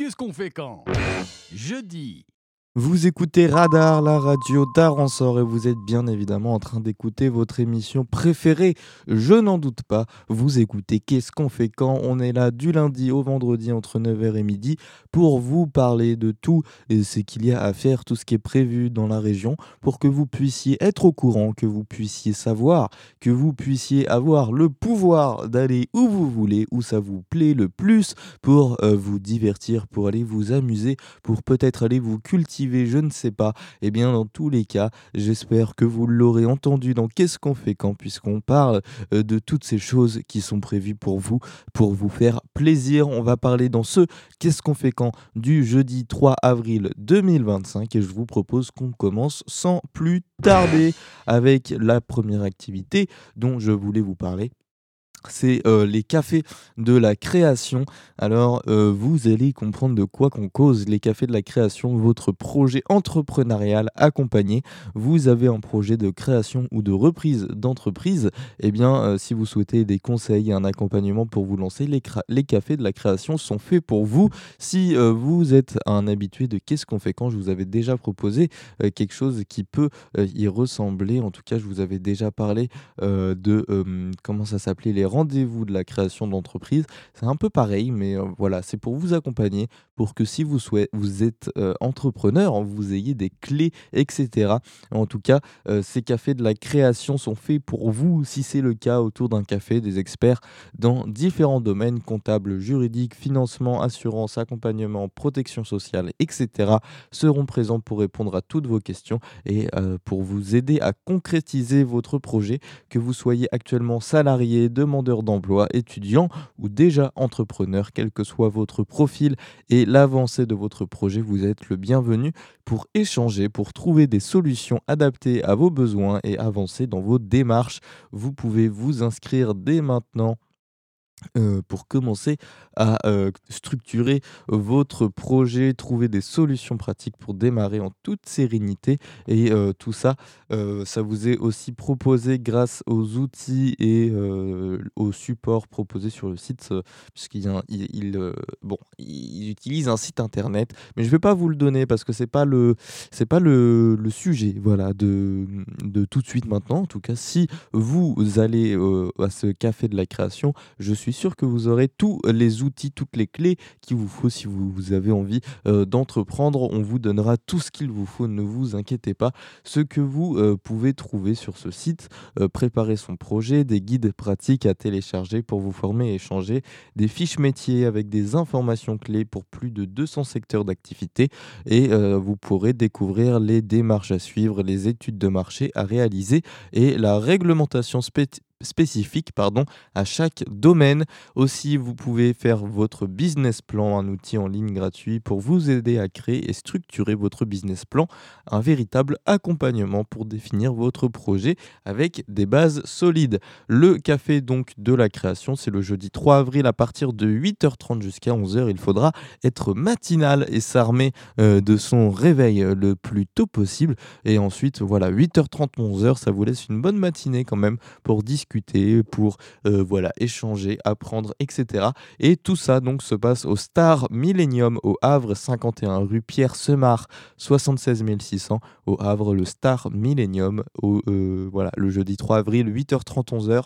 Qu'est-ce qu'on fait quand? Jeudi. Vous écoutez Radar, la radio d'Aransor, et vous êtes bien évidemment en train d'écouter votre émission préférée. Je n'en doute pas, vous écoutez Qu'est-ce qu'on fait quand? On est là du lundi au vendredi entre 9h et midi pour vous parler de tout ce qu'il y a à faire, tout ce qui est prévu dans la région, pour que vous puissiez être au courant, que vous puissiez savoir, que vous puissiez avoir le pouvoir d'aller où vous voulez, où ça vous plaît le plus, pour vous divertir, pour aller vous amuser, pour peut-être aller vous cultiver, je ne sais pas. Eh bien, dans tous les cas, j'espère que vous l'aurez entendu dans Qu'est-ce qu'on fait quand, puisqu'on parle de toutes ces choses qui sont prévues pour vous faire plaisir. On va parler dans ce Qu'est-ce qu'on fait quand du jeudi 3 avril 2025, et je vous propose qu'on commence sans plus tarder avec la première activité dont je voulais vous parler. C'est les cafés de la création. Alors, vous allez comprendre de quoi qu'on cause. Les cafés de la création, votre projet entrepreneurial accompagné. Vous avez un projet de création ou de reprise d'entreprise. Eh bien, si vous souhaitez des conseils et un accompagnement pour vous lancer, les cafés de la création sont faits pour vous. Si vous êtes un habitué de Qu'est-ce qu'on fait quand, je vous avais déjà proposé quelque chose qui peut y ressembler. En tout cas, je vous avais déjà parlé comment ça s'appelait, les rendez-vous de la création d'entreprise. C'est un peu pareil, mais voilà, c'est pour vous accompagner, pour que si vous êtes entrepreneur, vous ayez des clés, etc. En tout cas, ces cafés de la création sont faits pour vous, si c'est le cas, autour d'un café, des experts dans différents domaines, comptables, juridiques, financement, assurance, accompagnement, protection sociale, etc. seront présents pour répondre à toutes vos questions et pour vous aider à concrétiser votre projet, que vous soyez actuellement salarié, demandeur d'emploi, étudiant ou déjà entrepreneur, quel que soit votre profil et l'avancée de votre projet, vous êtes le bienvenu pour échanger, pour trouver des solutions adaptées à vos besoins et avancer dans vos démarches. Vous pouvez vous inscrire dès maintenant pour commencer à structurer votre projet, trouver des solutions pratiques pour démarrer en toute sérénité, et tout ça, ça vous est aussi proposé grâce aux outils et aux supports proposés sur le site, puisqu'il y a un il utilise un site internet, mais je ne vais pas vous le donner parce que c'est pas le sujet, voilà, de tout de suite maintenant. En tout cas, si vous allez, à ce café de la création, je suis sûr que vous aurez tous les outils, toutes les clés qu'il vous faut si vous avez envie d'entreprendre. On vous donnera tout ce qu'il vous faut, ne vous inquiétez pas. Ce que vous pouvez trouver sur ce site, préparer son projet, des guides pratiques à télécharger pour vous former et échanger, des fiches métiers avec des informations clés pour plus de 200 secteurs d'activité, et vous pourrez découvrir les démarches à suivre, les études de marché à réaliser et la réglementation spécifique à chaque domaine. Aussi, vous pouvez faire votre business plan, un outil en ligne gratuit pour vous aider à créer et structurer votre business plan, un véritable accompagnement pour définir votre projet avec des bases solides. Le café donc de la création, c'est le jeudi 3 avril à partir de 8h30 jusqu'à 11h. Il faudra être matinal et s'armer de son réveil le plus tôt possible, et ensuite voilà, 8h30 11h, ça vous laisse une bonne matinée quand même pour discuter, pour voilà, échanger, apprendre, etc. Et tout ça donc se passe au Star Millennium au Havre, 51 rue Pierre Semard, 76 600 au Havre, le Star Millennium, voilà, le jeudi 3 avril, 8h30 11h.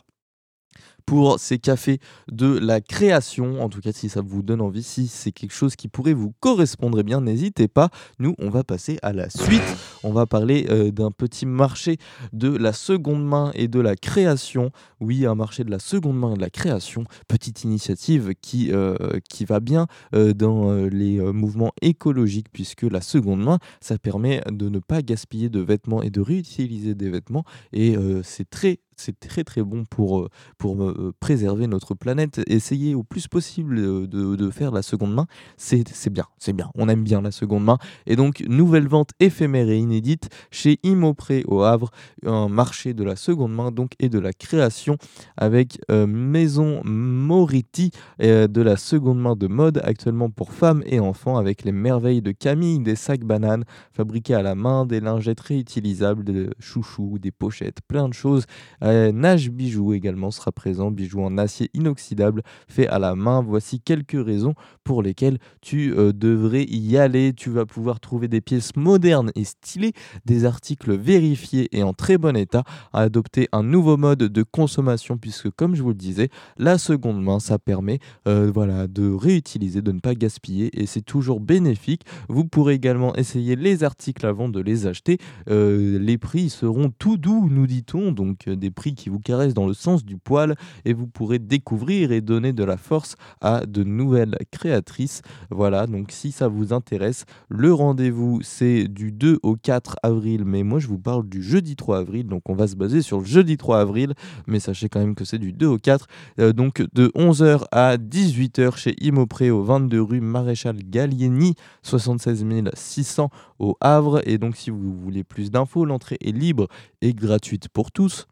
Pour ces cafés de la création. En tout cas, si ça vous donne envie, si c'est quelque chose qui pourrait vous correspondre, eh bien n'hésitez pas. Nous, on va passer à la suite. On va parler d'un petit marché de la seconde main et de la création. Oui, un marché de la seconde main et de la création. Petite initiative qui va bien dans les mouvements écologiques, puisque la seconde main, ça permet de ne pas gaspiller de vêtements et de réutiliser des vêtements. Et c'est très très bon pour préserver notre planète. Essayer au plus possible de faire la seconde main, c'est bien, c'est bien. On aime bien la seconde main. Et donc, nouvelle vente éphémère et inédite chez Imopré au Havre, un marché de la seconde main donc et de la création, avec Maison Moriti, de la seconde main de mode actuellement pour femmes et enfants, avec les merveilles de Camille, des sacs bananes fabriqués à la main, des lingettes réutilisables, des chouchous, des pochettes, plein de choses. Nage Bijoux également sera présent exemple, bijoux en acier inoxydable fait à la main. Voici quelques raisons pour lesquelles tu devrais y aller. Tu vas pouvoir trouver des pièces modernes et stylées, des articles vérifiés et en très bon état, à adopter un nouveau mode de consommation puisque, comme je vous le disais, la seconde main, ça permet voilà, de réutiliser, de ne pas gaspiller et c'est toujours bénéfique. Vous pourrez également essayer les articles avant de les acheter. Les prix seront tout doux, nous dit-on, donc des prix qui vous caressent dans le sens du poil et vous pourrez découvrir et donner de la force à de nouvelles créatrices. Voilà, donc si ça vous intéresse, le rendez-vous c'est du 2 au 4 avril, mais moi je vous parle du jeudi 3 avril, donc on va se baser sur le jeudi 3 avril, mais sachez quand même que c'est du 2 au 4, donc de 11 h à 18 h chez Imopré au 22 rue Maréchal Gallieni, 76 600 au Havre. Et donc si vous voulez plus d'infos, l'entrée est libre et gratuite pour tous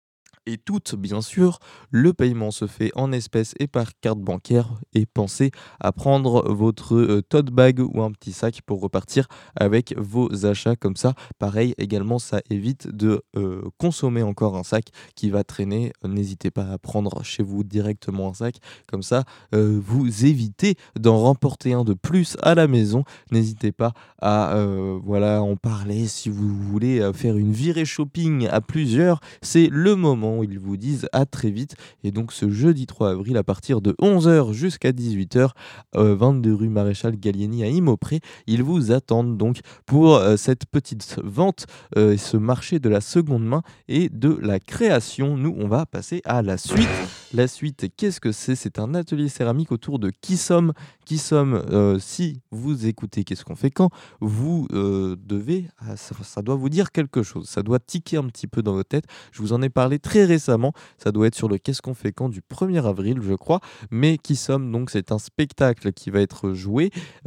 et toutes, bien sûr. Le paiement se fait en espèces et par carte bancaire. Et pensez à prendre votre tote bag ou un petit sac pour repartir avec vos achats. Comme ça, pareil, également, ça évite de consommer encore un sac qui va traîner. N'hésitez pas à prendre chez vous directement un sac. Comme ça, vous évitez d'en remporter un de plus à la maison. N'hésitez pas à voilà, en parler si vous voulez faire une virée shopping à plusieurs. C'est le moment où ils vous disent à très vite. Et donc ce jeudi 3 avril à partir de 11 h jusqu'à 18 h, 22 rue Maréchal Gallieni à Imopré, ils vous attendent donc pour cette petite vente, ce marché de la seconde main et de la création. Nous, on va passer à la suite. La suite, qu'est-ce que c'est? C'est un atelier céramique autour de Qui sommes. Qui sommes, si vous écoutez Qu'est-ce qu'on fait quand, vous devez, ça doit vous dire quelque chose, ça doit tiquer un petit peu dans votre tête. Je vous en ai parlé très récemment, ça doit être sur le Qu'est-ce qu'on fait quand du 1er avril, je crois. Mais Qui sommes, donc c'est un spectacle qui va être joué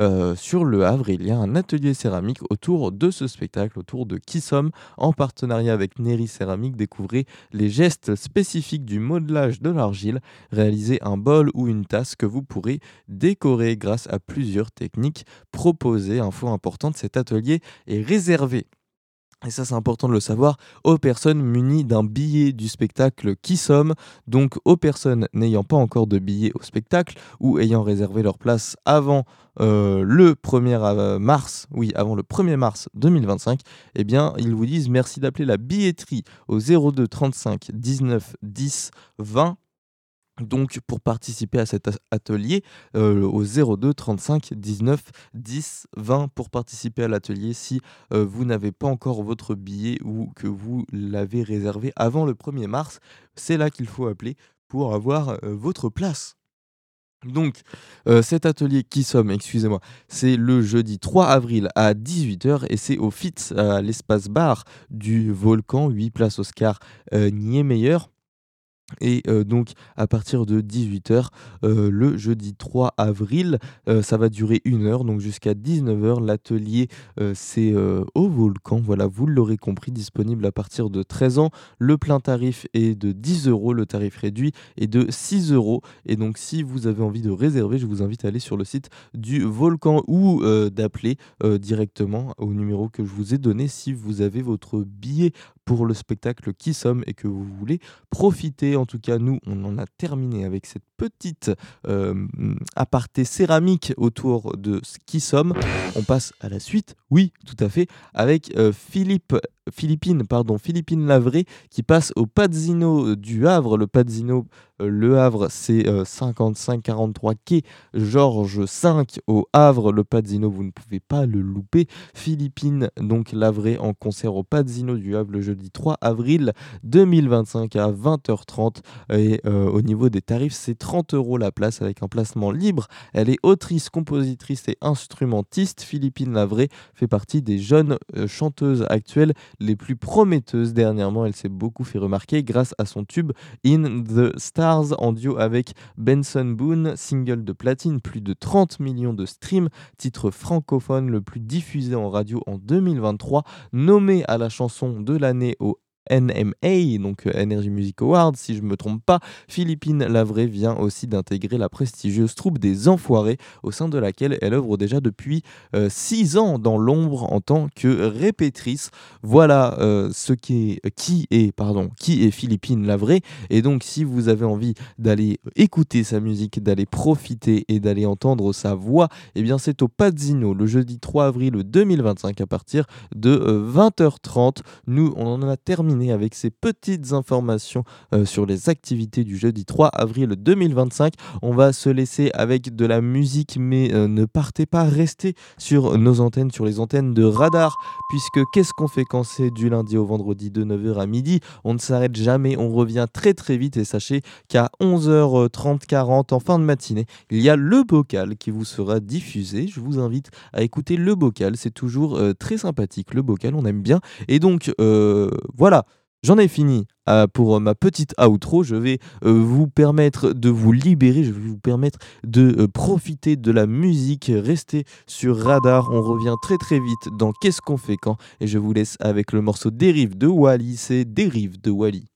sur le Havre. Il y a un atelier céramique autour de ce spectacle, autour de Qui sommes, en partenariat avec Neri Céramique. Découvrez les gestes spécifiques du modelage de l'argile, réaliser un bol ou une tasse que vous pourrez décorer grâce à plusieurs techniques proposées. Info importante, cet atelier est réservé, et ça c'est important de le savoir, aux personnes munies d'un billet du spectacle Qui sommes. Donc aux personnes n'ayant pas encore de billet au spectacle ou ayant réservé leur place avant le 1er mars, oui, avant le 1er mars 2025, eh bien ils vous disent merci d'appeler la billetterie au 02 35 19 10 20. Donc pour participer à cet atelier, au 02 35 19 10 20 pour participer à l'atelier si vous n'avez pas encore votre billet ou que vous l'avez réservé avant le 1er mars, c'est là qu'il faut appeler pour avoir votre place. Donc cet atelier Qui sommes, excusez-moi, c'est le jeudi 3 avril à 18 h et c'est au FITS, à l'espace bar du Volcan, 8 place Oscar Niemeyer. Et donc à partir de 18 h, le jeudi 3 avril, ça va durer 1 heure, donc jusqu'à 19 h. L'atelier, c'est au Volcan, voilà, vous l'aurez compris, disponible à partir de 13 ans. Le plein tarif est de 10 €, le tarif réduit est de 6 €. Et donc si vous avez envie de réserver, je vous invite à aller sur le site du Volcan ou d'appeler directement au numéro que je vous ai donné si vous avez votre billet pour le spectacle Qui sommes et que vous voulez profiter. En tout cas, nous, on en a terminé avec cette petite aparté céramique autour de Qui sommes. On passe à la suite, oui, tout à fait, avec Philippine Lavré qui passe au Pazzino du Havre. Le Pazzino, le Havre, c'est 55-43 quai Georges V au Havre. Le Pazzino, vous ne pouvez pas le louper. Philippine, donc Lavré, en concert au Pazzino du Havre le jeudi 3 avril 2025 à 20 h 30. Et au niveau des tarifs, c'est 30 € la place avec un placement libre. Elle est autrice, compositrice et instrumentiste. Philippine Lavré fait partie des jeunes chanteuses actuelles les plus prometteuses. Dernièrement, elle s'est beaucoup fait remarquer grâce à son tube In the Stars en duo avec Benson Boone, single de platine, plus de 30 millions de streams, titre francophone le plus diffusé en radio en 2023, nommé à la chanson de l'année au NMA, donc Energy Music Awards, si je ne me trompe pas, Philippine Lavray vient aussi d'intégrer la prestigieuse troupe des Enfoirés, au sein de laquelle elle œuvre déjà depuis 6 ans dans l'ombre en tant que répétrice. Voilà qui est Philippine Lavray. Et donc, si vous avez envie d'aller écouter sa musique, d'aller profiter et d'aller entendre sa voix, eh bien, c'est au Pazzino le jeudi 3 avril 2025 à partir de 20h30. Nous, on en a terminé avec ces petites informations sur les activités du jeudi 3 avril 2025. On va se laisser avec de la musique, mais ne partez pas, restez sur nos antennes, sur les antennes de Radar, puisque qu'est-ce qu'on fait quand c'est du lundi au vendredi de 9h à midi? On ne s'arrête jamais, on revient très très vite, et sachez qu'à 11h30, 40 en fin de matinée, il y a le bocal qui vous sera diffusé. Je vous invite à écouter le bocal, c'est toujours très sympathique, le bocal, on aime bien. Et donc voilà, j'en ai fini pour ma petite outro. Je vais vous permettre de vous libérer, je vais vous permettre de profiter de la musique. Restez sur Radar, on revient très très vite dans Qu'est-ce qu'on fait quand, et je vous laisse avec le morceau Dérive de Wally, c'est Dérive de Wally.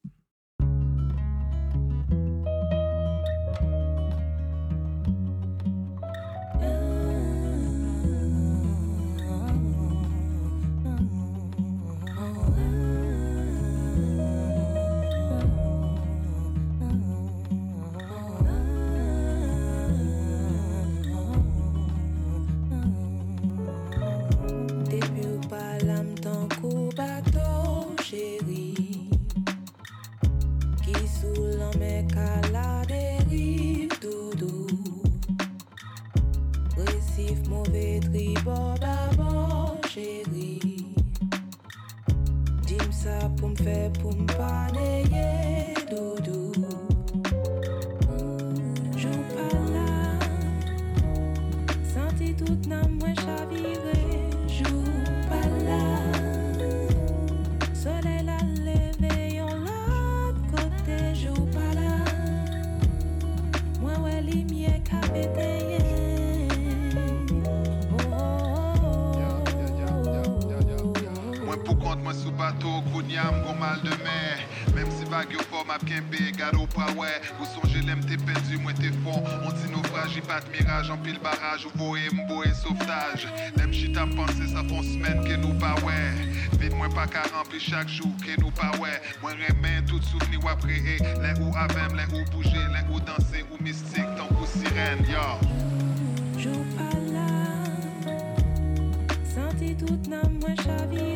En pile barrage ou boé sauvetage. L'aime chita pensé ça font semaine que nous pas ouais. Vite moins pas qu'à remplir chaque jour que nous pas ouais. Moins remède tout souvenir ou après les ou avec les ou bouger, les ou danser ou mystique tant ou sirène yo. Joue pas là, senti toute n'a moins chavi.